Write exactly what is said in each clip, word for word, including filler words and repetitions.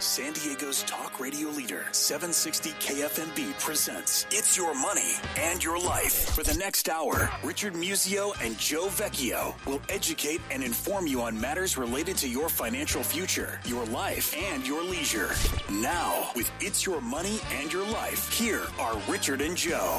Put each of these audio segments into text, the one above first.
San Diego's talk radio leader, seven sixty K F M B presents It's Your Money and Your Life. For the next hour, Richard Musio and Joe Vecchio will educate and inform you on matters related to your financial future, your life, and your leisure. Now, with It's Your Money and Your Life, here are Richard and Joe.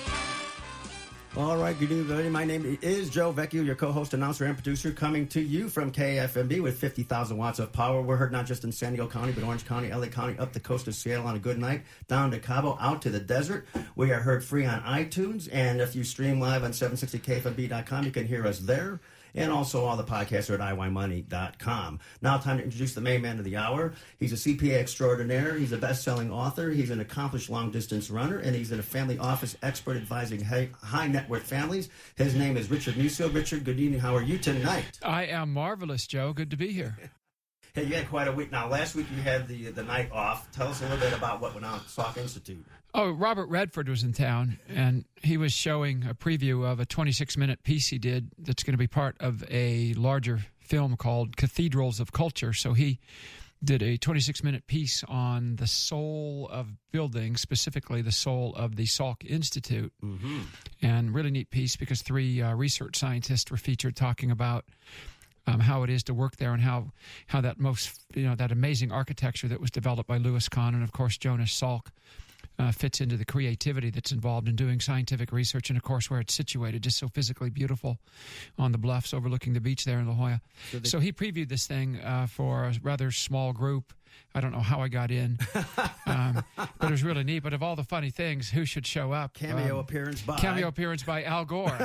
All right, good evening, everybody. My name is Joe Vecchio, your co-host, announcer, and producer, coming to you from K F M B with fifty thousand watts of power. We're heard not just in San Diego County, but Orange County, L A County, up the coast of Seattle on a good night, down to Cabo, out to the desert. We are heard free on iTunes, and if you stream live on seven sixty K F M B dot com, you can hear us there. And also all the podcasts are at I Y money dot com. Now time to introduce the main man of the hour. He's a C P A extraordinaire. He's a best-selling author. He's an accomplished long-distance runner. And he's a family office expert advising high-net-worth families. His name is Richard Musio. Richard, good evening. How are you tonight? I am marvelous, Joe. Good to be here. Hey, you had quite a week. Now, last week you had the the night off. Tell us a little bit about what went on at Salk Institute. Oh, Robert Redford was in town, and he was showing a preview of a twenty-six minute piece he did that's going to be part of a larger film called Cathedrals of Culture. So he did a twenty-six minute piece on the soul of building, specifically the soul of the Salk Institute. Mm-hmm. And really neat piece because three uh, research scientists were featured talking about Um, how it is to work there and how, how that most, you know, that amazing architecture that was developed by Louis Kahn and, of course, Jonas Salk uh, fits into the creativity that's involved in doing scientific research and, of course, where it's situated, just so physically beautiful on the bluffs overlooking the beach there in La Jolla. So, they, so he previewed this thing uh, for a rather small group. I don't know how I got in, um, but it was really neat. But of all the funny things, who should show up? Cameo um, appearance by cameo appearance by Al Gore.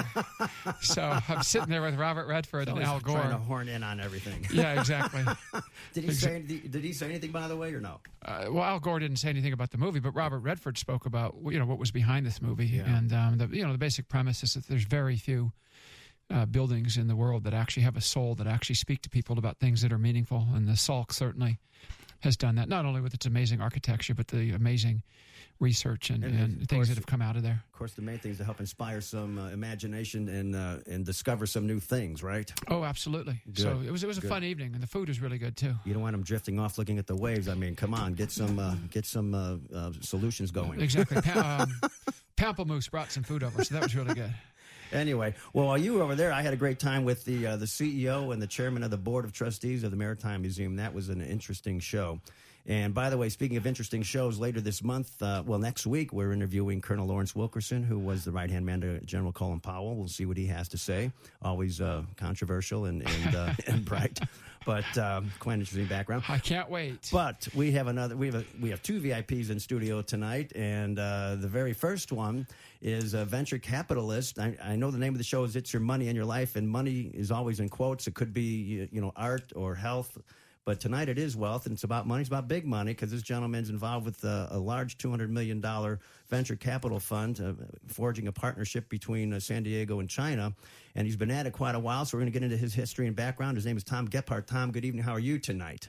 So I'm sitting there with Robert Redford and Al Gore, trying to horn in on everything. Yeah, exactly. Did he say? Did he say anything, by the way, or no? Uh, well, Al Gore didn't say anything about the movie, but Robert Redford spoke about you know what was behind this movie, yeah. and um, the you know the basic premise is that there's very few uh, buildings in the world that actually have a soul, that actually speak to people about things that are meaningful, and the Salk certainly has done that, not only with its amazing architecture, but the amazing research and, and, and things course, that have come out of there. Of course, the main thing is to help inspire some uh, imagination and uh, and discover some new things, right? Oh, absolutely. Good. So it was it was a Good. fun evening, and the food was really good too. You don't want them drifting off, looking at the waves. I mean, come on, get some uh, get some uh, uh, solutions going. Exactly. Pa- um, Pamplemousse brought some food over, so that was really good. Anyway, well, while you were over there, I had a great time with the uh, the C E O and the chairman of the board of trustees of the Maritime Museum. That was an interesting show. And by the way, speaking of interesting shows, later this month, uh, well, next week, we're interviewing Colonel Lawrence Wilkerson, who was the right-hand man to General Colin Powell. We'll see what he has to say. Always uh, controversial and and, uh, and bright, but um, quite an interesting background. I can't wait. But we have another. We have a, we have two V I Ps in studio tonight, and uh, the very first one is a venture capitalist. I, I know the name of the show is "It's Your Money and Your Life," and money is always in quotes. It could be you know art or health. But tonight it is wealth, and it's about money. It's about big money because this gentleman's involved with a, a large two hundred million dollars venture capital fund, uh, forging a partnership between uh, San Diego and China. And he's been at it quite a while, so we're going to get into his history and background. His name is Tom Gebhardt. Tom, good evening. How are you tonight?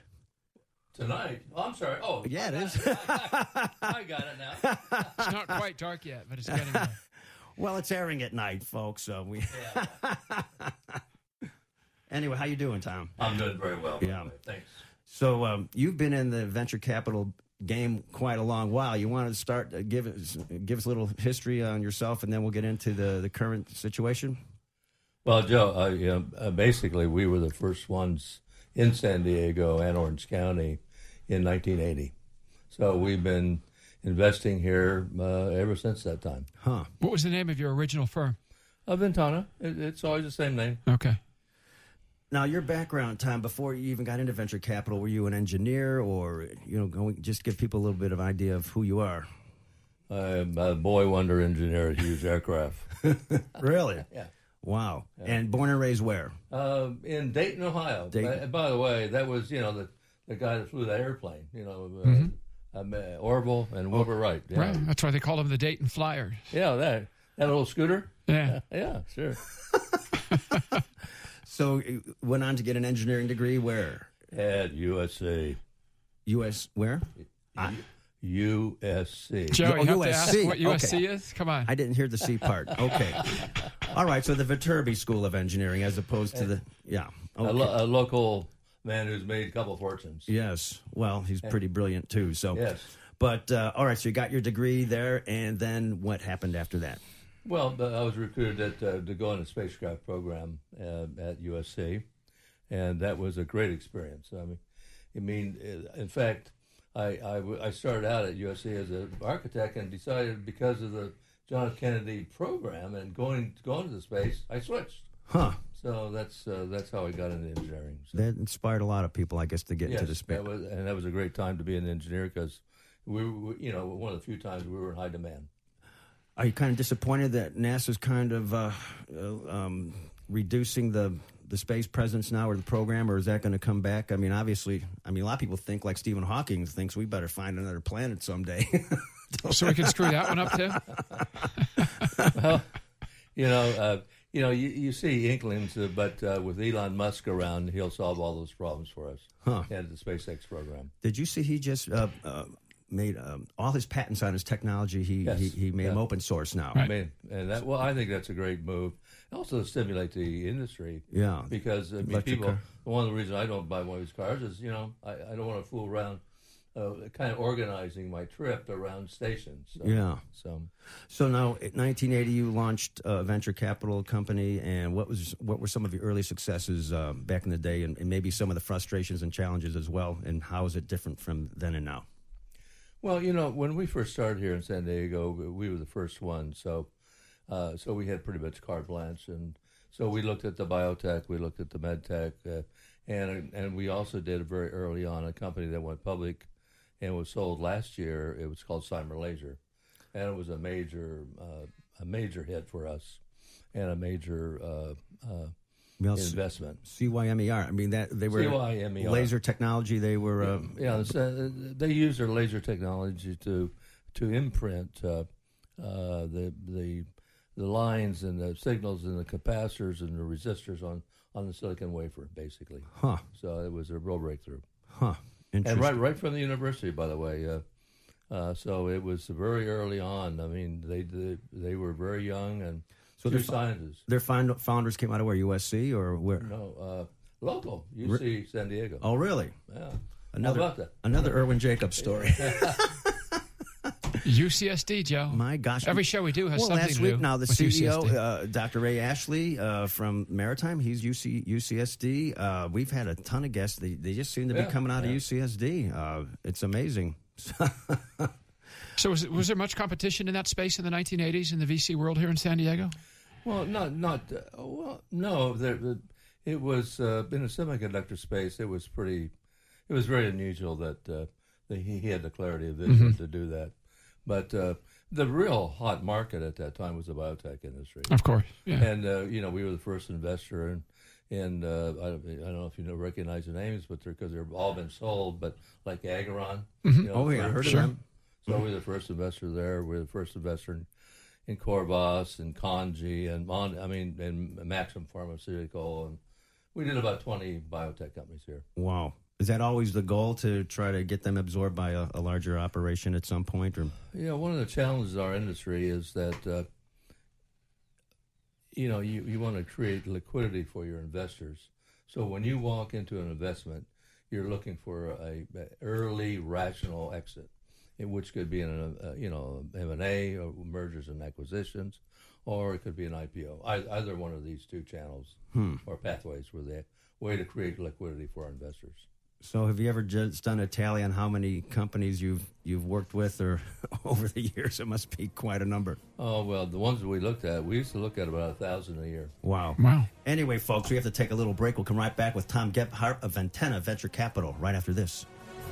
Tonight? Oh, I'm sorry. Oh, yeah, it I is. Got it. I, I got it now. It's not quite dark yet, but it's getting there. Well, it's airing at night, folks. So we. Yeah. Anyway, how you doing, Tom? I'm doing very well. Yeah. Thanks. So um, you've been in the venture capital game quite a long while. You want to start, uh, give us give us a little history on yourself, and then we'll get into the, the current situation? Well, Joe, uh, you know, uh, basically we were the first ones in San Diego and Orange County in nineteen eighty. So we've been investing here uh, ever since that time. Huh. What was the name of your original firm? Uh, Ventana. It, it's always the same name. Okay. Now, your background, Tom, before you even got into venture capital, were you an engineer or, you know, going, just give people a little bit of idea of who you are? I'm a boy wonder engineer at Hughes Aircraft. Really? Yeah. Wow. Yeah. And born and raised where? Uh, in Dayton, Ohio. Dayton. Uh, by the way, that was, you know, the, the guy that flew the airplane, you know, uh, Mm-hmm. um, uh, Orville and Wilbur Wright. Yeah. Right. That's why they call them the Dayton Flyers. Yeah, that that little scooter. Yeah. Uh, yeah, sure. So you went on to get an engineering degree where? At U S C. U S where? I, U S C. Joe, Oh, you have U S C. to ask what U S C Okay. is? Come on. I didn't hear the C part. Okay. All right, so the Viterbi School of Engineering as opposed to the, yeah. A, Okay. lo- a local man who's made a couple fortunes. Yes. Well, he's pretty brilliant, too. So, yes. But, uh, all right, so you got your degree there, and then what happened after that? Well, I was recruited at, uh, to go on a spacecraft program uh, at U S C, and that was a great experience. I mean, I mean, in fact, I, I, I started out at U S C as an architect and decided because of the John F. Kennedy program and going going to the space, I switched. Huh. So that's uh, that's how I got into engineering. So. That inspired a lot of people, I guess, to get yes, into the space. That was, and that was a great time to be an engineer because we were, you know, one of the few times we were in high demand. Are you kind of disappointed that NASA's kind of uh, uh, um, reducing the the space presence now, or the program, or is that going to come back? I mean, obviously, I mean, a lot of people think, like Stephen Hawking thinks, we better find another planet someday. So we can screw that one up too. Well, you know, uh, you know, you, you see inklings, uh, but uh, with Elon Musk around, he'll solve all those problems for us. Huh. And the SpaceX program. Did you see he just uh, uh, made um, all his patents on his technology? He Yes. he, he made Yeah. them open source now. Right. I mean, and that well, I think that's a great move. Also to stimulate the industry. Yeah. Because I mean, Electric people. car. One of the reasons I don't buy one of these cars is, you know, I, I don't want to fool around, uh, kind of organizing my trip around stations. So, Yeah. So. So now, in nineteen eighty, you launched a venture capital company, and what was what were some of your early successes uh, back in the day, and, and maybe some of the frustrations and challenges as well, and how is it different from then and now? Well, you know, when we first started here in San Diego, we were the first one, so uh, so we had pretty much carte blanche, and so we looked at the biotech, we looked at the medtech, uh, and and we also did very early on a company that went public and was sold last year. It was called Cymer Laser, and it was a major uh, a major hit for us, and a major uh, uh, Well, investment. C Y M E R. I mean, that they were C Y M E R. laser technology. They were. Uh, Yeah, so they use their laser technology to to imprint uh, uh, the the the lines and the signals and the capacitors and the resistors on, on the silicon wafer, basically. Huh. So it was a real breakthrough. Huh. And Interesting. right right from the university, by the way. Uh, uh, so it was very early on. I mean, they they, they were very young and So two they're fi- scientists. Their find- founders came out of where, U S C or where? No, uh, local, U C San Diego. Oh, really? Yeah. Another, How about that? Another Irwin Jacobs story. U C S D, Joe. My gosh. Every show we do has well, something last to week do now, the with C E O, U C S D. uh, Doctor Ray Ashley uh, from Maritime, he's U C, U C S D. Uh, we've had a ton of guests. They, they just seem to Yeah, be coming out yeah. of U C S D. Uh, it's amazing. So was, was there much competition in that space in the nineteen eighties in the V C world here in San Diego? Well, not not uh, well. No, there, the, it was uh, in the semiconductor space. It was pretty. It was very unusual that, uh, that he, he had the clarity of vision Mm-hmm. to do that. But uh, the real hot market at that time was the biotech industry, Of course, yeah. and uh, you know we were the first investor, and and uh, I, don't, I don't know if you know recognize the names, but they're because they've all been sold. But like Agaron, you know, Oh, yeah, I heard Sure. of them. so we're the first investor there. We're the first investor in, in Corbas and Conji and Mon, I mean, and Maxim Pharmaceutical, and we did about twenty biotech companies here. Wow. Is that always the goal, to try to get them absorbed by a, a larger operation at some point? Or You know, one of the challenges of our industry is that, uh, you know, you, you want to create liquidity for your investors. So when you walk into an investment, you're looking for a, a early rational exit, in which could be in a, a you know M and A or mergers and acquisitions, or it could be an I P O. I, either one of these two channels or pathways were the way to create liquidity for our investors. so, have you ever just done a tally on how many companies you've you've worked with, or over the years? It must be quite a number. Oh well, the ones that we looked at, we used to look at about a thousand a year. Wow. Wow. Anyway, folks, we have to take a little break. We'll come right back with Tom Gebhardt of Ventana Venture Capital right after this.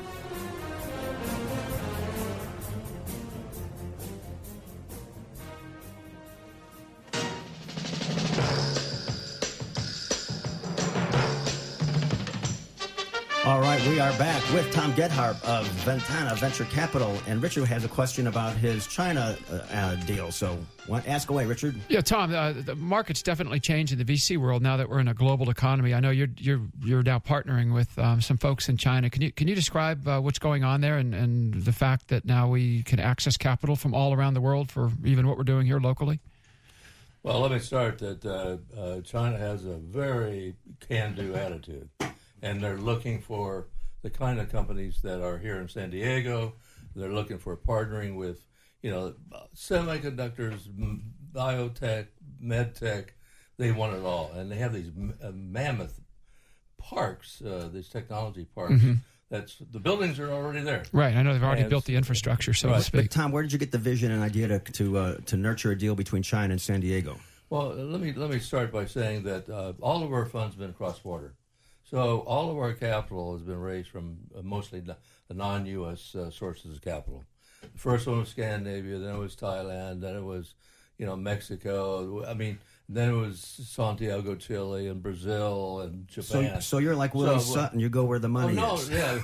All right, we are back with Tom Gebhardt of Ventana Venture Capital, and Richard has a question about his China uh, uh, deal. So, what, ask away, Richard. Yeah, Tom, uh, the market's definitely changed in the V C world now that we're in a global economy. I know you're you're you're now partnering with um, some folks in China. Can you can you describe uh, what's going on there, and, and the fact that now we can access capital from all around the world for even what we're doing here locally? Well, let me start that uh, uh, China has a very can-do attitude. and they're looking for the kind of companies that are here in San Diego. They're looking for partnering with, you know, semiconductors, biotech, medtech. They want it all, and they have these uh, mammoth parks, uh, these technology parks. Mm-hmm. That's the buildings are already there. Right, I know they've already and, built the infrastructure, so right. to speak. But Tom, where did you get the vision and idea to to, uh, to nurture a deal between China and San Diego? Well, let me let me start by saying that uh, all of our funds have been cross-border. So all of our capital has been raised from uh, mostly the non-U S uh, sources of capital. The first one was Scandinavia, then it was Thailand, then it was, you know, Mexico. I mean, then it was Santiago, Chile, and Brazil, and Japan. So, so you're like Willie so, Sutton. You go where the money oh, no, is. Yeah.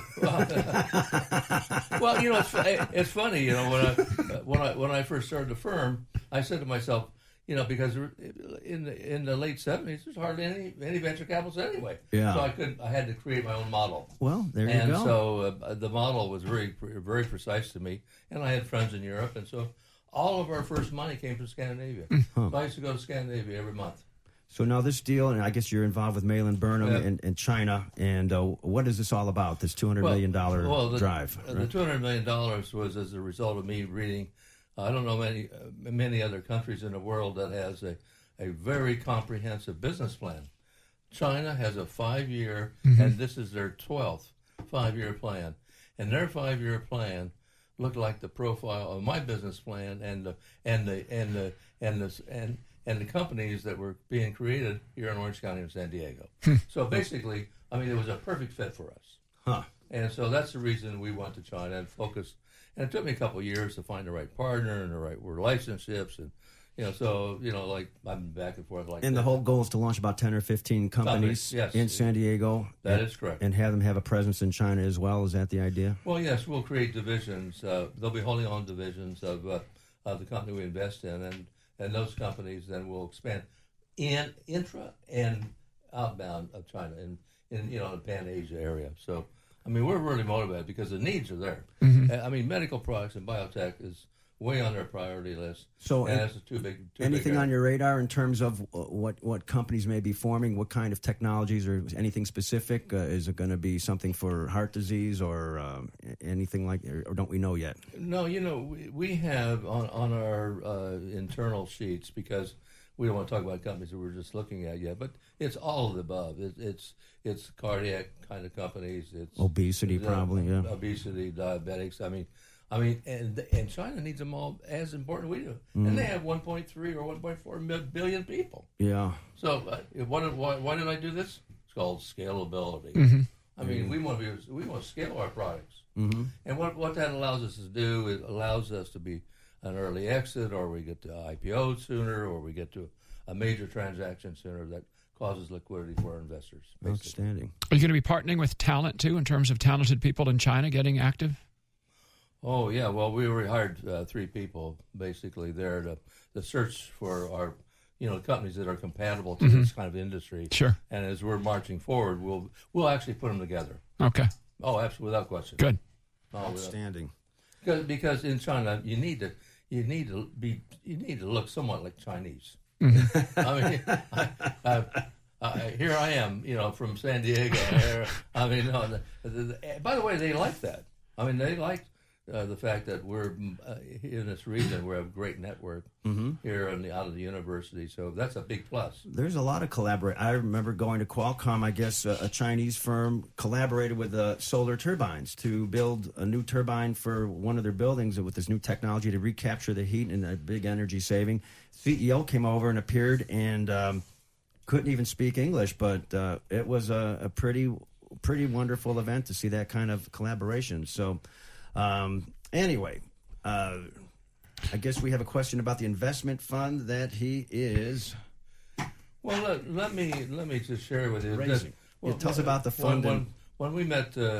Well, well, you know, it's, it's funny. You know, when I when I when I first started the firm, I said to myself, you know, because in the in the late seventies, there's hardly any any venture capitalists anyway. Yeah. So I could I had to create my own model. Well, there you and go. And so uh, the model was very very precise to me, and I had friends in Europe, and so all of our first money came from Scandinavia. Huh. So I used to go to Scandinavia every month. So now this deal, and I guess you're involved with Malin Burnham yeah. in, in China, and uh, what is this all about, this two hundred million dollars well, well, the, drive? Uh, right? The two hundred million dollars was as a result of me reading, uh, I don't know many uh, many other countries in the world that has a, a very comprehensive business plan. China has a five-year, mm-hmm. and this is their twelfth five-year plan. And their five-year plan looked like the profile of my business plan and the and the and the and the and and the companies that were being created here in Orange County and San Diego. So basically, I mean, it was a perfect fit for us. Huh. And so that's the reason we went to China and focused. And it took me a couple of years to find the right partner and the right relationships, and you know, so you know, like I've been back and forth like. And that. the whole goal is to launch about ten or fifteen companies, companies yes. in San Diego. That and, is correct. And have them have a presence in China as well. Is that the idea? Well, yes, we'll create divisions. Uh, there'll be wholly owned divisions of uh, of the company we invest in, and, and those companies then will expand in intra and outbound of China in, in you know the Pan Asia area. So, I mean, we're really motivated because the needs are there. Mm-hmm. I mean, medical products and biotech is way on their priority list. So, and that's too big. Too anything big on your radar in terms of what what companies may be forming? What kind of technologies or anything specific? Uh, is it going to be something for heart disease or um, anything like? Or don't we know yet? No, you know, we, we have on on our uh, internal sheets, because we don't want to talk about companies that we're just looking at yet, but it's all of the above. It, it's it's cardiac kind of companies. It's obesity, it's, uh, probably. Yeah, obesity, diabetics. I mean. I mean, and and China needs them all as important as we do, mm. and they have one point three or one point four billion people. Yeah. So, uh, what, why, why did I do this? It's called scalability. Mm-hmm. I mean, mm-hmm. we want to be we want to scale our products, mm-hmm. and what what that allows us to do, it allows us to be an early exit, or we get to I P O sooner, or we get to a major transaction sooner that causes liquidity for our investors. Basically. Outstanding. Are you going to be partnering with talent too, in terms of talented people in China getting active? Oh, yeah. Well, we already hired uh, three people basically there to, to search for our, you know, companies that are compatible to mm-hmm. this kind of industry. Sure. And as we're marching forward, we'll we'll actually put them together. Okay. Oh, absolutely, without question. Good. Oh, Outstanding. Because because in China you need to you need to be you need to look somewhat like Chinese. Mm-hmm. I mean, I, I, I, here I am, you know, from San Diego. I mean, no, the, the, the, by the way, they like that. I mean, they like. Uh, the fact that we're uh, in this region, we have a great network mm-hmm. here on the, out of the university, so that's a big plus. There's a lot of collaborate. I remember going to Qualcomm. I guess uh, a Chinese firm collaborated with uh, Solar Turbines to build a new turbine for one of their buildings with this new technology to recapture the heat and a big energy saving. C E O came over and appeared and um, couldn't even speak English, but uh, it was a, a pretty, pretty wonderful event to see that kind of collaboration. So. Um, anyway, uh, I guess we have a question about the investment fund that he is. Well, let, let me let me just share with you. Raising. Well, yeah, tell us about the fund. When, when, when we met, uh,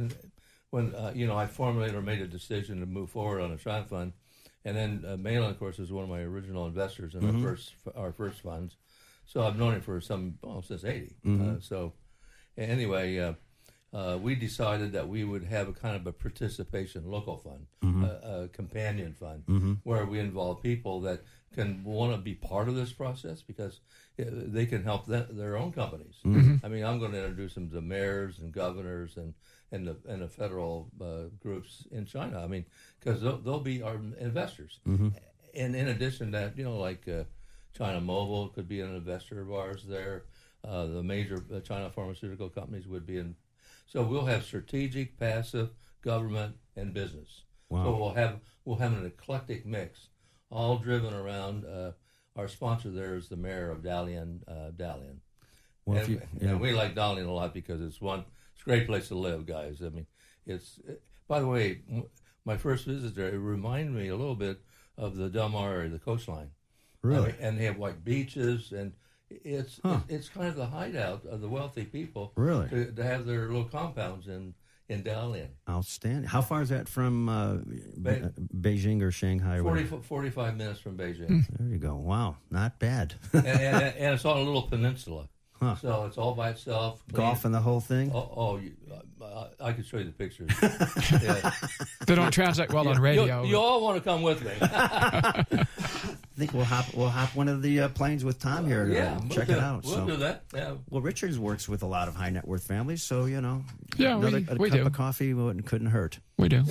when uh, you know, I formulated or made a decision to move forward on a China fund, and then uh, Malin, of course, is one of my original investors in mm-hmm. our first our first funds. So I've known him for some well, since eighty. Mm-hmm. Uh, so anyway. Uh, uh, we decided that we would have a kind of a participation local fund, Mm-hmm. a, a companion fund, Mm-hmm. where we involve people that can want to be part of this process because uh, they can help th- their own companies. Mm-hmm. I mean, I'm going to introduce them to mayors and governors and and the and the federal uh, groups in China. I mean, because they'll, they'll be our investors. Mm-hmm. And in addition to that, you know, like uh, China Mobile could be an investor of ours there. Uh, the major uh, China pharmaceutical companies would be in. So we'll have strategic, passive, government, and business. Wow. So we'll have we'll have an eclectic mix, all driven around. Uh, our sponsor there is the mayor of Dalian, uh, Dalian. Well, and, if you, and yeah. we like Dalian a lot because it's one. It's a great place to live, guys. I mean, it's. By the way, my first visit there, it reminded me a little bit of the Del Mar area, the coastline. Really? I mean, and they have white beaches, and it's Huh. it, it's kind of the hideout of the wealthy people. Really? To, to have their little compounds in in Dalian. Outstanding. How far is that from uh, Be- Be- Beijing or Shanghai? Or forty, whatever? forty-five minutes from Beijing. There you go. Wow, not bad. and, and, and it's on a little peninsula. Huh. So it's all by itself. clean. Golf and the whole thing. Oh, oh you, uh, I could show you the pictures. Yeah. They don't translate well on radio. You, you all want to come with me. I think we'll hop we'll hop one of the uh, planes with Tom here. To, yeah, uh, we'll check do, it out. We'll so. do that. Yeah. Well, Richards works with a lot of high net worth families, so you know, Yeah, another, we- a we cup do. of coffee wouldn't, couldn't hurt, We do.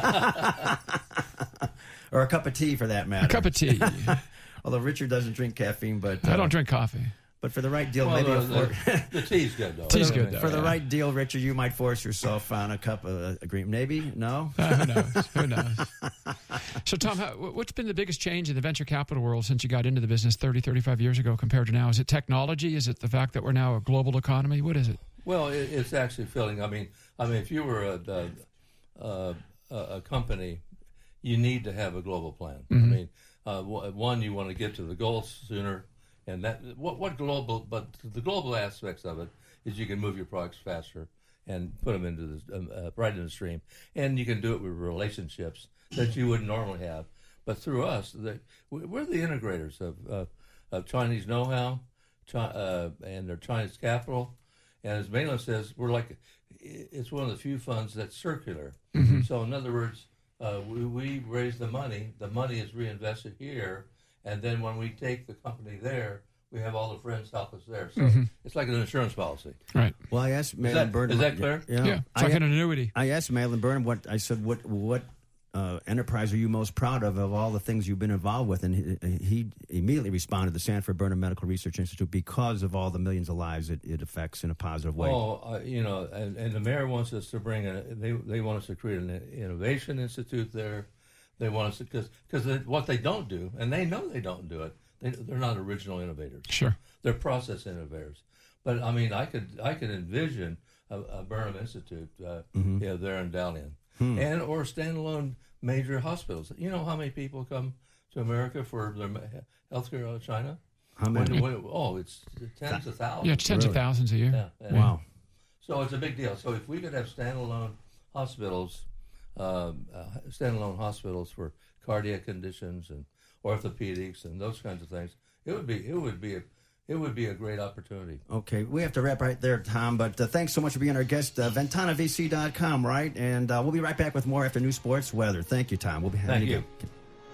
or a cup of tea for that matter. A cup of tea. Although Richard doesn't drink caffeine, but I uh, don't drink coffee. But for the right deal, Well, maybe the, a for, the, the tea's good, though. Tea's I mean, good, though. for the yeah. right deal, Richard, you might force yourself on a cup of uh, agreement. Maybe no. Uh, who knows? Who knows? So, Tom, how, what's been the biggest change in the venture capital world since you got into the business thirty, thirty-five years ago compared to now? Is it technology? Is it the fact that we're now a global economy? What is it? Well, it, it's actually filling. I mean, I mean, if you were a, a, a, a company, you need to have a global plan. Mm-hmm. I mean, uh, one, you want to get to the goals sooner, and that what what global, but the global aspects of it is you can move your products faster and put them into the um, uh, right in the stream, and you can do it with relationships that you wouldn't normally have. But through us, the, we're the integrators of uh, of Chinese know-how, Chi- uh, and their Chinese capital. And as Maitland says, we're like, it's one of the few funds that's circular. Mm-hmm. So in other words, uh, we, we raise the money, the money is reinvested here, and then when we take the company there, we have all the friends help us there. So Mm-hmm. it's like an insurance policy. Right. Well, I asked Is Malin that, Burnham. is that clear? Yeah, Yeah. It's I, like an annuity. I asked Malin Burnham what I said. What what uh, enterprise are you most proud of of all the things you've been involved with? And he, he immediately responded, the Sanford Burnham Medical Research Institute, because of all the millions of lives it, it affects in a positive way. Well, uh, you know, and, and the mayor wants us to bring a, they they want us to create an innovation institute there. They want us to, because because what they don't do, and they know they don't do it, they, they're not original innovators. Sure. They're process innovators. But I mean, I could I could envision a, a Burnham Institute, uh, Mm-hmm. yeah, there in Dalian, Hmm. and or standalone major hospitals. You know how many people come to America for their health care out of China? How many? When- when- oh, it's tens of thousands. Yeah, it's tens of Really? thousands a year. Yeah, yeah. Wow. So it's a big deal. So if we could have standalone hospitals, um, uh, standalone hospitals for cardiac conditions and orthopedics and those kinds of things, it would be it would be a it would be a great opportunity. Okay, we have to wrap right there, Tom, but uh, thanks so much for being our guest. Uh, Ventana V C dot com, right? And uh, we'll be right back with more after New Sports Weather. Thank you, Tom. We'll be having Thank you. again.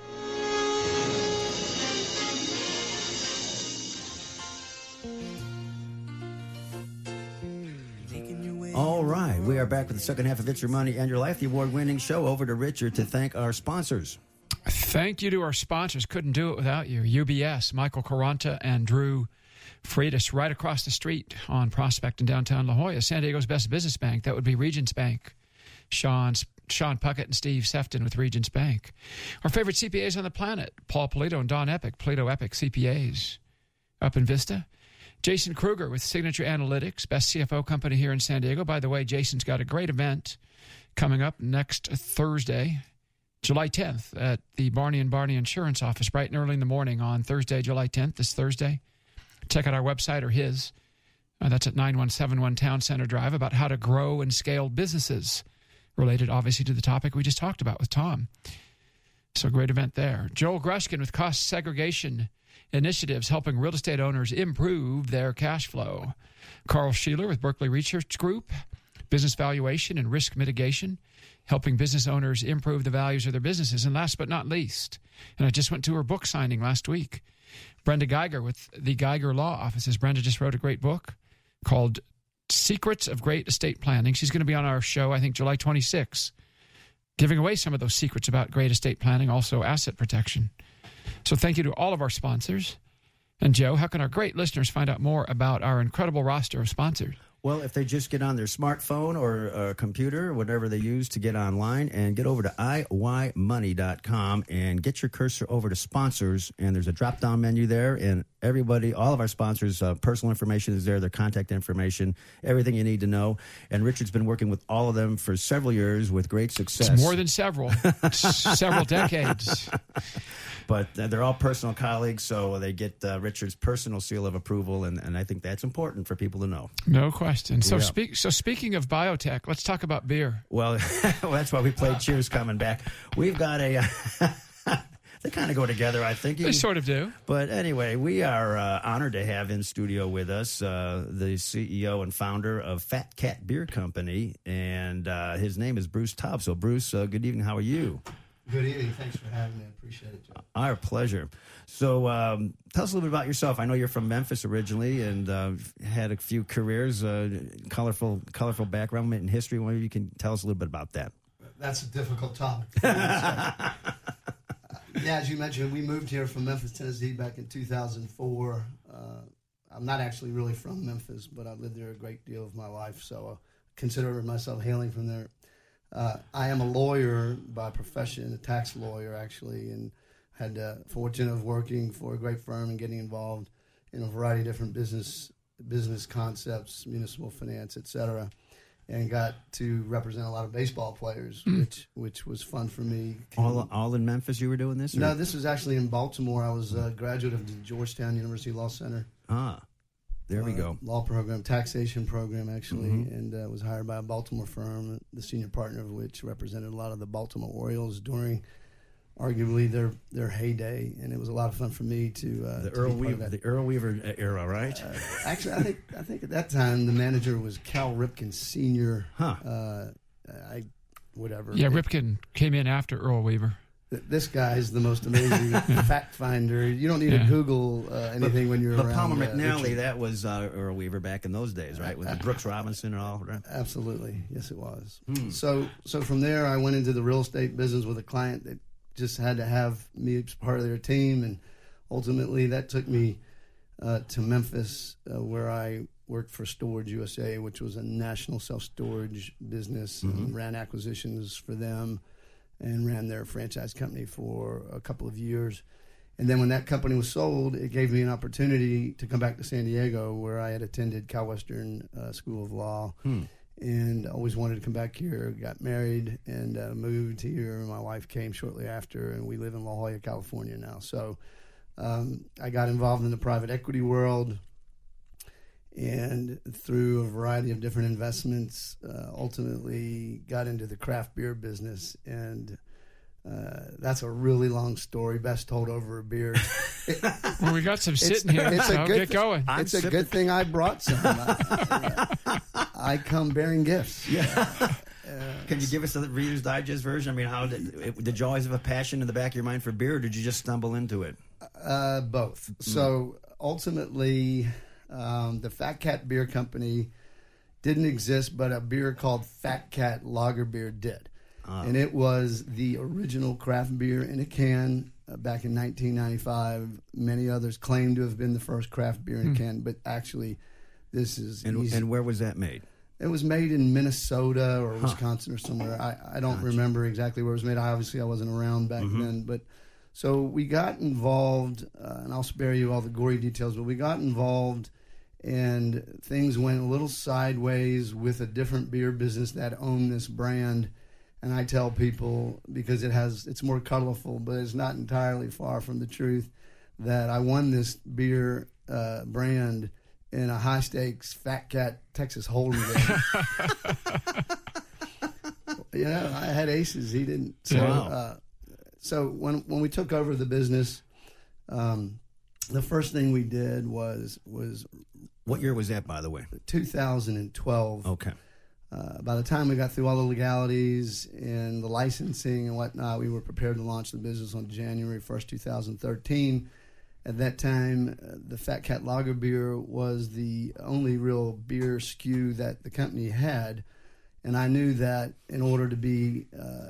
All right, we are back with the second half of It's Your Money and Your Life, the award-winning show. Over to Richard to thank our sponsors. Thank you to our sponsors. Couldn't do it without you. U B S, Michael Caranta and Drew Freitas, right across the street on Prospect in downtown La Jolla. San Diego's best business bank, that would be Regions Bank. Sean's, Sean Puckett and Steve Sefton with Regions Bank. Our favorite C P As on the planet, Paul Polito and Don Epic, Polito Epic C P As up in Vista. Jason Kruger with Signature Analytics, best C F O company here in San Diego. By the way, Jason's got a great event coming up next Thursday, July tenth, at the Barney and Barney Insurance Office, bright and early in the morning on Thursday, July tenth, this Thursday. Check out our website or his. Uh, that's at nine one seven one Town Center Drive, about how to grow and scale businesses, related obviously to the topic we just talked about with Tom. So great event there. Joel Grushkin with Cost Segregation Initiatives, helping real estate owners improve their cash flow. Carl Sheeler with Berkeley Research Group, business valuation and risk mitigation, helping business owners improve the values of their businesses. And last but not least, and I just went to her book signing last week, Brenda Geiger with the Geiger Law Offices. Brenda just wrote a great book called Secrets of Great Estate Planning. She's going to be on our show, I think, July twenty-sixth, giving away some of those secrets about great estate planning, also asset protection. So thank you to all of our sponsors. And Joe, how can our great listeners find out more about our incredible roster of sponsors? Well, if they just get on their smartphone or uh, computer, whatever they use to get online, and get over to I Y money dot com and get your cursor over to sponsors, and there's a drop-down menu there, and everybody, all of our sponsors' uh, personal information is there, their contact information, everything you need to know. And Richard's been working with all of them for several years with great success. It's more than several. Several decades. But uh, they're all personal colleagues, so they get uh, Richard's personal seal of approval, and, and I think that's important for people to know. No question. So, Yeah. speak, so speaking of biotech, let's talk about beer. Well, well that's why we played Cheers coming back. We've got a... they kind of go together, I think. They sort of do. But anyway, we are uh, honored to have in studio with us uh, the C E O and founder of Fat Cat Beer Company, and uh, his name is Bruce Taub. So, Bruce, uh, good evening. How are you? Good evening. Thanks for having me. I appreciate it, Joe. Our pleasure. So um, tell us a little bit about yourself. I know you're from Memphis originally and uh, had a few careers, uh, colorful colorful background in history. Maybe you can tell us a little bit about that. That's a difficult topic. For me, so, uh, yeah, as you mentioned, we moved here from Memphis, Tennessee back in two thousand four. Uh, I'm not actually really from Memphis, but I lived there a great deal of my life, so I consider myself hailing from there. Uh, I am a lawyer by profession, a tax lawyer actually, and had the fortune of working for a great firm and getting involved in a variety of different business business concepts, municipal finance, et cetera, and got to represent a lot of baseball players, mm. which which was fun for me. All all in Memphis you were doing this? Or? No, this was actually in Baltimore. I was a graduate of the Georgetown University Law Center. Ah. There we uh, go. Law program, taxation program, actually, mm-hmm. and uh, was hired by a Baltimore firm, the senior partner of which represented a lot of the Baltimore Orioles during, arguably, their their heyday, and it was a lot of fun for me to uh, the to Earl be part Weaver, of that. the Earl Weaver era, right? Uh, actually, I think I think at that time the manager was Cal Ripken Senior. Huh? Uh, I whatever. Yeah, it, Ripken came in after Earl Weaver. This guy is the most amazing fact finder. You don't need yeah. to Google uh, anything but, when you're but around. Palmer uh, McNally, Richard. that was uh, Earl Weaver back in those days, right? With Uh, Brooks Robinson and all, right? Absolutely. Yes, it was. Hmm. So so from there, I went into the real estate business with a client that just had to have me as part of their team. And ultimately, that took me uh, to Memphis, uh, where I worked for Storage U S A, which was a national self-storage business, Mm-hmm. and ran acquisitions for them and ran their franchise company for a couple of years. And then when that company was sold, it gave me an opportunity to come back to San Diego, where I had attended Cal Western uh, School of Law, Hmm. and always wanted to come back here. Got married and uh, moved here. My wife came shortly after, and we live in La Jolla, California now. So um, I got involved in the private equity world, and through a variety of different investments, uh, ultimately got into the craft beer business. And uh, that's a really long story, best told over a beer. It, Well, we got some it's- sitting here, it's a so good get thi- going. I'm it's a sipping- good thing I brought some. I, I come bearing gifts. Yeah. Can you give us the Reader's Digest version? I mean, how did, did you always have a passion in the back of your mind for beer, or did you just stumble into it? Uh, both. So ultimately, um, the Fat Cat Beer Company didn't exist, but a beer called Fat Cat Lager Beer did. Ah. And it was the original craft beer in a can uh, back in nineteen ninety-five. Many others claim to have been the first craft beer in a can, but actually this is And, easy. and where was that made? It was made in Minnesota or Wisconsin or somewhere. I, I don't Gotcha. remember exactly where it was made. I, obviously, I wasn't around back Mm-hmm. then. But so we got involved, uh, and I'll spare you all the gory details, but we got involved, and things went a little sideways with a different beer business that owned this brand. And I tell people, because it has, it's more colorful, but it's not entirely far from the truth, that I won this beer uh, brand in a high stakes Fat Cat Texas Hold'em game. You know, I had aces. He didn't. So, Wow. uh, so when when we took over the business, um, the first thing we did was was What year was that, by the way? two thousand twelve. Okay. Uh, by the time we got through all the legalities and the licensing and whatnot, we were prepared to launch the business on January first, two thousand thirteen. At that time, uh, the Fat Cat Lager beer was the only real beer S K U that the company had. And I knew that in order to be uh,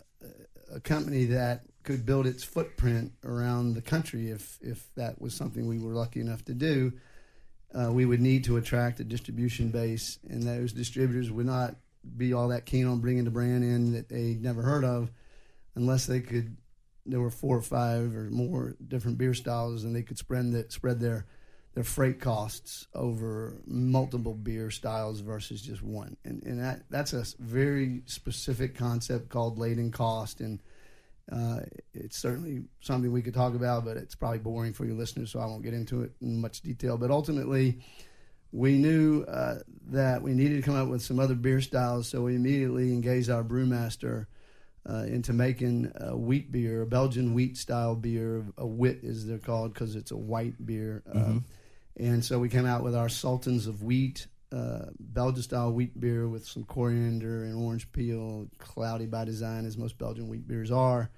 a company that could build its footprint around the country, if, if that was something we were lucky enough to do, Uh, we would need to attract a distribution base, and those distributors would not be all that keen on bringing the brand in that they'd never heard of unless they could, there were four or five or more different beer styles, and they could spread, the, spread their, their freight costs over multiple beer styles versus just one. And, and that, that's a very specific concept called laden cost, and Uh, it's certainly something we could talk about, but it's probably boring for your listeners, so I won't get into it in much detail. But ultimately, we knew uh, that we needed to come up with some other beer styles, so we immediately engaged our brewmaster uh, into making a wheat beer, a Belgian wheat-style beer. A wit, as they're called, because it's a white beer. Mm-hmm. Uh, and so we came out with our Sultans of Wheat, uh, Belgian-style wheat beer with some coriander and orange peel, cloudy by design, as most Belgian wheat beers are.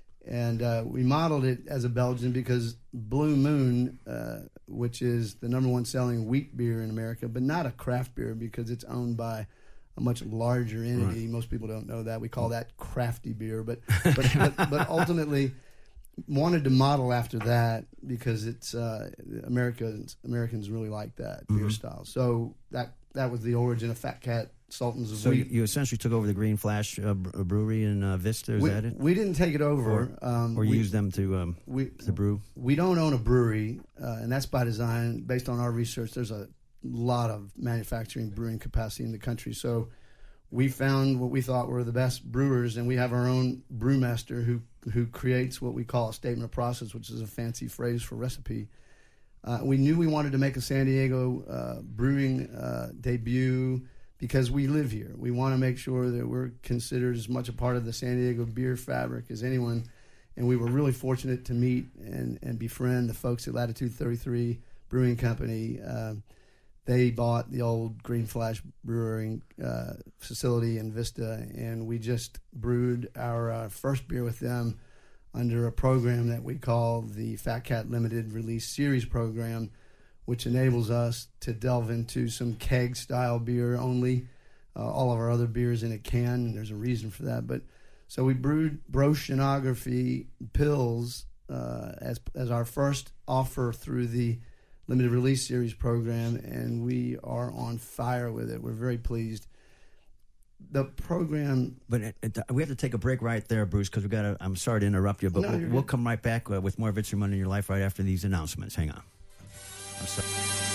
And uh, we modeled it as a Belgian because Blue Moon, uh, which is the number one selling wheat beer in America, but not a craft beer because it's owned by a much larger entity. Right. Most people don't know that. We call that crafty beer. But but, but, but ultimately wanted to model after that because it's uh, Americans, Americans really like that mm-hmm. beer style. So that that was the origin of Fat Cat Sultans of so Wheat. So you essentially took over the Green Flash uh, brewery in uh, Vista, is we, that it? We didn't take it over. Or, um, or we, use them to, um, we, to brew? We don't own a brewery, uh, and that's by design. Based on our research, there's a lot of manufacturing brewing capacity in the country. So we found what we thought were the best brewers, and we have our own brewmaster who, who creates what we call a statement of process, which is a fancy phrase for recipe. Uh, we knew we wanted to make a San Diego uh, brewing uh, debut because we live here. We want to make sure that we're considered as much a part of the San Diego beer fabric as anyone. And we were really fortunate to meet and, and befriend the folks at Latitude thirty-three Brewing Company. Uh, they bought the old Green Flash Brewing uh, facility in Vista, and we just brewed our uh, first beer with them under a program that we call the Fat Cat Limited Release Series program, which enables us to delve into some keg-style beer only. Uh, all of our other beers in a can, and there's a reason for that. But so we brewed Broceanography Pills uh, as as our first offer through the Limited Release Series program, and we are on fire with it. We're very pleased. The program, but it, it, we have to take a break right there, Bruce, because we got to. I'm sorry to interrupt you, but no, we'll, we'll come right back uh, with more of It's Your Money in Your Life right after these announcements. Hang on. I'm sorry.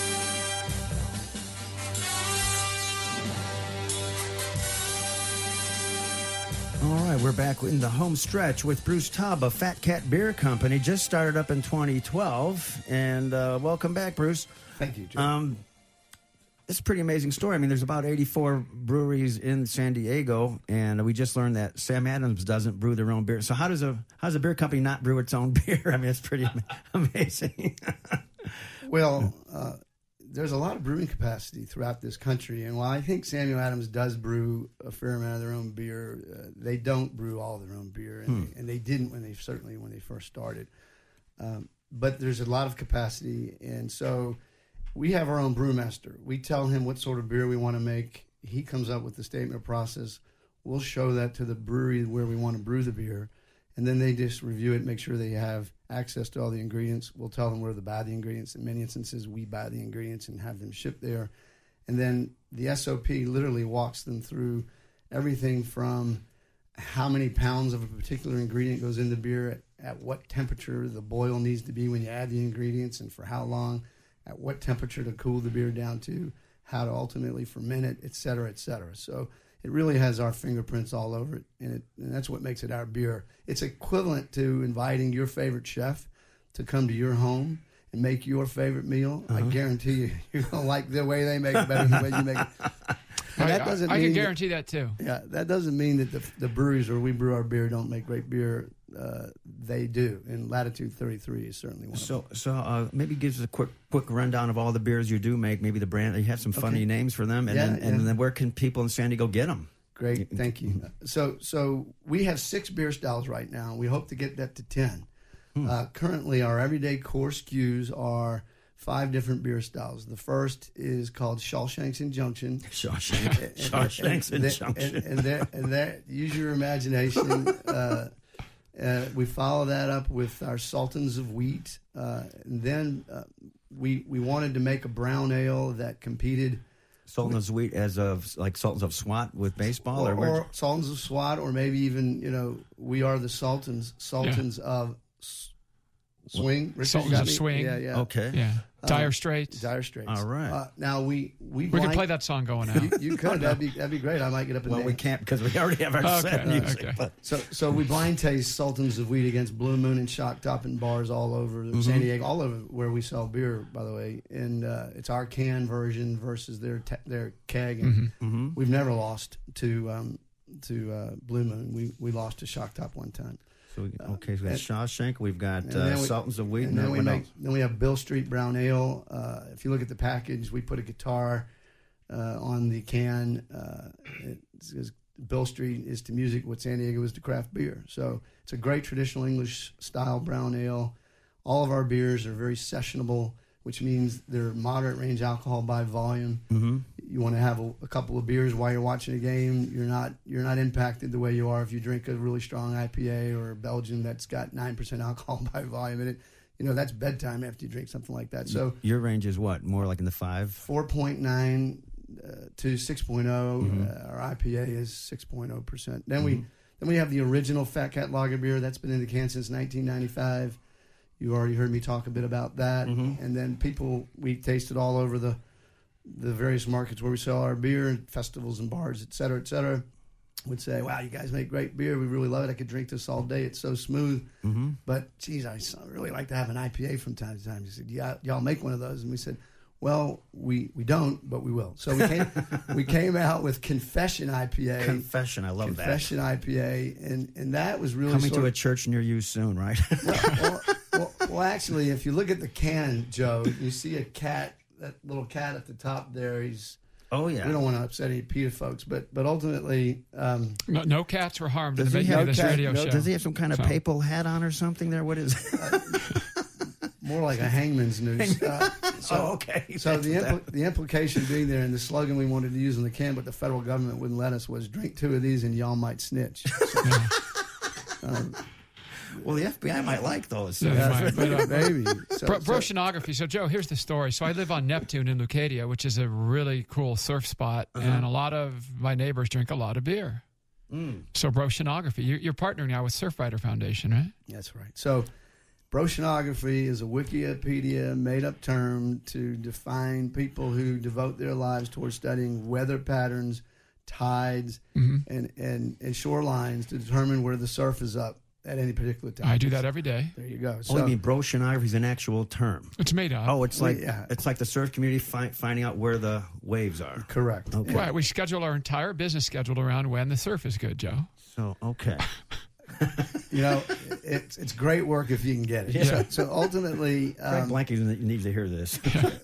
All right, we're back in the home stretch with Bruce Taub of Fat Cat Beer Company. Just started up in twenty twelve, and uh, welcome back, Bruce. Thank you, Joe. Um, It's a pretty amazing story. I mean, there's about eighty-four breweries in San Diego, and we just learned that Sam Adams doesn't brew their own beer. So how does a how does a beer company not brew its own beer? I mean, it's pretty amazing. Well, uh, there's a lot of brewing capacity throughout this country, and while I think Samuel Adams does brew a fair amount of their own beer, uh, they don't brew all their own beer, and, hmm. they, and they didn't when they certainly when they first started. Um, but there's a lot of capacity, and so we have our own brewmaster. We tell him what sort of beer we want to make. He comes up with the statement of process. We'll show that to the brewery where we want to brew the beer, and then they just review it, make sure they have access to all the ingredients. We'll tell them where to buy the ingredients. In many instances, we buy the ingredients and have them shipped there. And then the S O P literally walks them through everything from how many pounds of a particular ingredient goes in the beer, at, at what temperature the boil needs to be when you add the ingredients, and for how long, at what temperature to cool the beer down to, how to ultimately ferment it, et cetera, et cetera. So it really has our fingerprints all over it, and, it, and that's what makes it our beer. It's equivalent to inviting your favorite chef to come to your home and make your favorite meal. Uh-huh. I guarantee you, you're going to like the way they make it better than the way you make it. And I, that doesn't I, I mean can guarantee that, that too. Yeah, that doesn't mean that the, the breweries where we brew our beer don't make great beer. uh, they do. And Latitude thirty-three is certainly one So, of them. so uh, maybe give us a quick quick rundown of all the beers you do make. Maybe the brand. You have some funny Okay. names for them, and Yeah, then and yeah. then where can people in San Diego get them? Great, thank you. So, so we have six beer styles right now. We hope to get that to ten. Hmm. Uh, currently, our everyday core S K Us are five different beer styles. The first is called Shawshanks Injunction. Shawshank, And- Shawshanks and, Injunction. And, and, there, and there, use your imagination. Uh, uh, we follow that up with our Sultans of Wheat. Uh, and then uh, we we wanted to make a brown ale that competed. Sultans of Wheat as of like Sultans of SWAT with baseball, or, or, where- or Sultans of SWAT, or maybe even, you know, we are the Sultans, Sultans of s- Swing. Richard Sultans got of me? Swing. Yeah, yeah. okay, Yeah. Dire Straits. Dire Straits. All right. Uh, now we we we can blind- play that song going out. You, you could. That'd be that'd be great. I might get up and well, we dance. can't because we already have our Okay, set music. okay. But So, so we blind taste Sultans of Wheat against Blue Moon and Shock Top in bars all over Mm-hmm. San Diego, all over where we sell beer, by the way. And uh, it's our can version versus their te- their keg. And Mm-hmm. we've never lost to um, to uh, Blue Moon. We we lost to Shock Top one time. so we, okay, so we got and- Shawshank, we've got And uh, then we- Sultans of Wheat, And then we what make else? then we have Bill Street Brown Ale. Uh, if you look at the package, we put a guitar uh, on the can. Uh, it says Bill Street is to music what San Diego is to craft beer. So it's a great traditional English style brown ale. All of our beers are very sessionable, which means they're moderate range alcohol by volume. Mm-hmm. You want to have a, a couple of beers while you're watching a game. You're not you're not impacted the way you are if you drink a really strong I P A or a Belgian that's got nine percent alcohol by volume in it. You know, that's bedtime after you drink something like that. So Your range is what? More like in the five? four point nine uh, to six point oh. Mm-hmm. Uh, our I P A is six point oh percent. Then we then we have the original Fat Cat Lager beer that's been in the can since nineteen ninety-five. You already heard me talk a bit about that. Mm-hmm. And then people we tasted all over the the various markets where we sell our beer, and festivals and bars, et cetera, et cetera, would say, wow, you guys make great beer. We really love it. I could drink this all day. It's so smooth. Mm-hmm. But, geez, I s- really like to have an I P A from time to time. He said, yeah, y'all make one of those? And we said, well, we, we don't, but we will. So we came we came out with Confession I P A. Confession, I love Confession I P A. And, and that was that. really Coming sort to a of, church near you soon, right? well, well, well, well, actually, if you look at the can, Joe, you see a cat, that little cat at the top there. He's oh, yeah. we don't want to upset any PETA folks, but but ultimately, um, No, no cats were harmed in Does the he making have of this cat- radio no- show. Does he have some kind of So- papal hat on or something there? What is more like a hangman's noose. Uh, so, Oh, okay. So the That's impl- the implication being there, and the slogan we wanted to use on the can, but the federal government wouldn't let us, was "Drink two of these and y'all might snitch." So, um, Well, the F B I might like those. Yeah, they might, but, uh, baby. So, Bro- so- Broceanography. So, Joe, here's the story. So, I live on Neptune in Leucadia, which is a really cool surf spot, Uh-huh. and a lot of my neighbors drink a lot of beer. Mm. So, Broceanography, you're, you're partnering now with Surfrider Foundation, right? That's right. So, broceanography is a Wikipedia made-up term to define people who devote their lives towards studying weather patterns, tides, Mm-hmm. and, and, and shorelines to determine where the surf is up at any particular time. I do that every day. There you go. Oh, you mean broceanography is an actual term? It's made up. Oh, it's Well, like yeah. it's like the surf community fi- finding out where the waves are. correct. Okay. Right. We schedule our entire business scheduled around when the surf is good, Joe. So okay. You know, it's it's great work if you can get it. Yeah. So, so ultimately, Greg um, Blanky needs to hear this.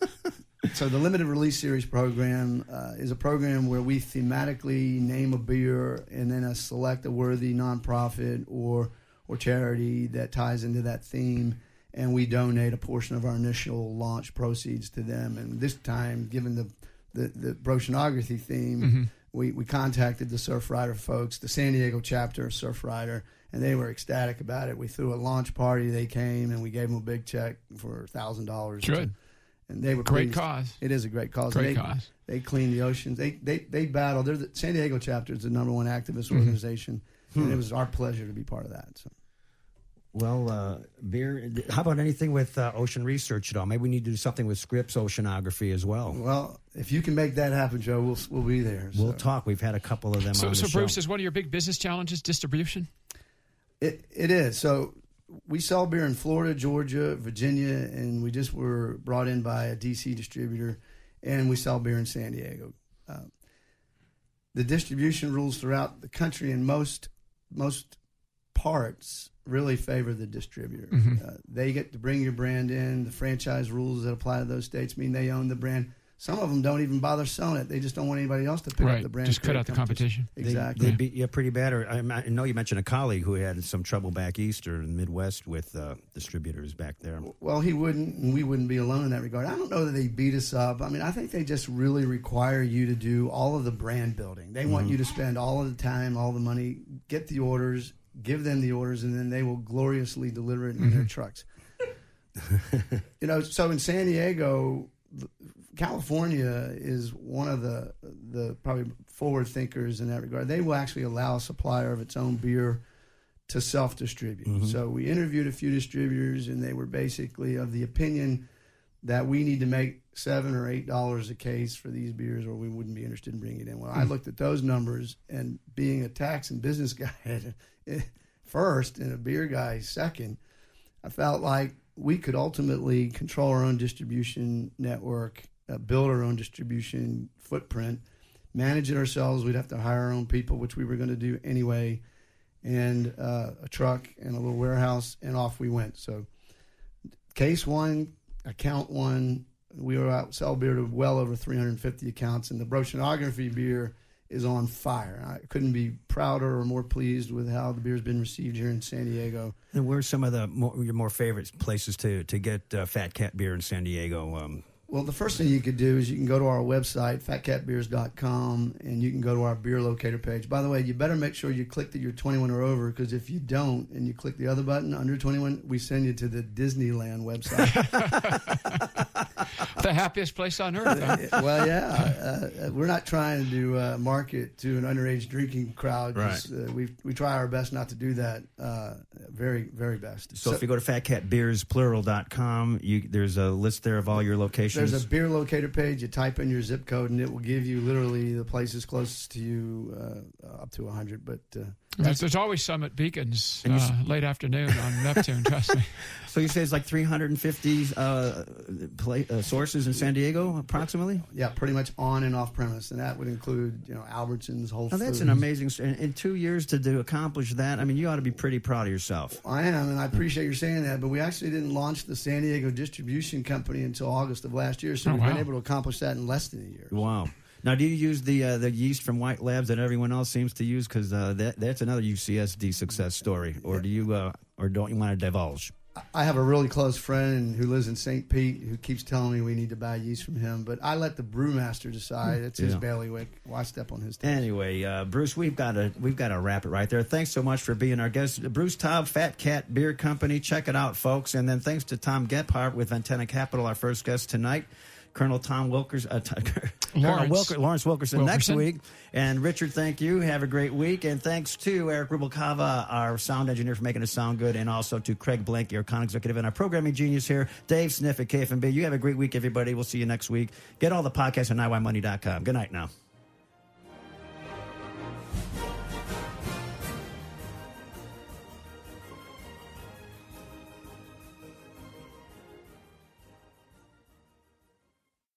so the limited release series program uh, is a program where we thematically name a beer and then uh, select a worthy nonprofit or or charity that ties into that theme, and we donate a portion of our initial launch proceeds to them. And this time, given the the, the broceanography theme, Mm-hmm. we, we contacted the Surfrider folks, the San Diego chapter of Surfrider, and they were ecstatic about it. We threw a launch party. They came, and we gave them a big check for one thousand dollars. Good. And they were Great pleased. cause. It is a great cause. Great they, cause. They clean the oceans. They they they battle. They're the San Diego chapter is the number one activist Mm-hmm. organization, and it was our pleasure to be part of that. So. Well, uh, beer. How about anything with uh, ocean research at all? Maybe we need to do something with Scripps Oceanography as well. Well, if you can make that happen, Joe, we'll we'll be there. We'll So. talk. We've had a couple of them So, on the so show. Bruce, is one of your big business challenges distribution? It it is. So we sell beer in Florida, Georgia, Virginia, and we just were brought in by a D C distributor, and we sell beer in San Diego. Uh, the distribution rules throughout the country, and most most parts really favor the distributor. Mm-hmm. Uh, they get to bring your brand in. The franchise rules that apply to those states mean they own the brand. Some of them don't even bother selling it. They just don't want anybody else to pick right. up the brand. Just cut out the competition. Exactly. They, they beat you pretty bad. Or I know you mentioned a colleague who had some trouble back east or in the Midwest with uh, distributors back there. Well, he wouldn't, and we wouldn't be alone in that regard. I don't know that they beat us up. I mean, I think they just really require you to do all of the brand building. They want mm-hmm. you to spend all of the time, all the money, get the orders, give them the orders, and then they will gloriously deliver it in mm-hmm. their trucks. You know, so in San Diego, California is one of the the probably forward thinkers in that regard. They will actually allow a supplier of its own beer to self-distribute. Mm-hmm. So we interviewed a few distributors, and they were basically of the opinion that we need to make seven or eight dollars a case for these beers, or we wouldn't be interested in bringing it in. Well, mm-hmm. I looked at those numbers, and being a tax and business guy first and a beer guy second, I felt like we could ultimately control our own distribution network, uh, build our own distribution footprint, manage it ourselves. We'd have to hire our own people, which we were going to do anyway, and uh, a truck and a little warehouse, and off we went. So case one, account one, we were out sell beer to well over three hundred fifty accounts, and the Brochenography beer is on fire. I couldn't be prouder or more pleased with how the beer's been received here in San Diego. And where's some of the more, your more favorite places to to get uh, Fat Cat beer in San Diego? Um, well, the first thing you could do is you can go to our website, fat cat beers dot com, and you can go to our beer locator page. By the way, you better make sure you click that you're twenty-one or over, because if you don't and you click the other button, under twenty-one, we send you to the Disneyland website. The happiest place on earth. Huh? Well, yeah. Uh, we're not trying to uh, market to an underage drinking crowd. Right. Uh, we we try our best not to do that. Uh, very, very best. So, so if you go to fat cat beers plural dot com, you, there's a list there of all your locations. There's a beer locator page. You type in your zip code, and it will give you literally the places closest to you, uh, up to one hundred. But uh, there's, there's always some at Beacons uh, late afternoon on Neptune, trust me. So you say it's like three hundred fifty uh, play, uh, sources in San Diego, approximately? Yeah, pretty much on and off premise, and that would include, you know, Albertsons, Whole Foods. Now that's an amazing. In, in two years to do accomplish that, I mean, you ought to be pretty proud of yourself. I am, and I appreciate you saying that. But we actually didn't launch the San Diego Distribution Company until August of last year, so oh, we've wow. been able to accomplish that in less than a year. Wow. Now, do you use the uh, the yeast from White Labs that everyone else seems to use? Because uh, that that's another U C S D success story. Or yeah. do you, uh, or don't you want to divulge? I have a really close friend who lives in Saint Pete who keeps telling me we need to buy yeast from him, but I let the brewmaster decide. It's his yeah. bailiwick. Why step on his toes? Anyway, uh, Bruce, we've got to we've got to wrap it right there. Thanks so much for being our guest, Bruce Taub, Fat Cat Beer Company. Check it out, folks. And then thanks to Tom Gephardt with Antenna Capital, our first guest tonight. Colonel Tom Wilkers, uh, t- Lawrence. Wilker, Lawrence Wilkerson, Wilkerson next week. And Richard, thank you. Have a great week. And thanks to Eric Rubalcava, our sound engineer, for making us sound good. And also to Craig Blank, our con executive, and our programming genius here, Dave Sniff at K F M B. You have a great week, everybody. We'll see you next week. Get all the podcasts on I Y money dot com. Good night now.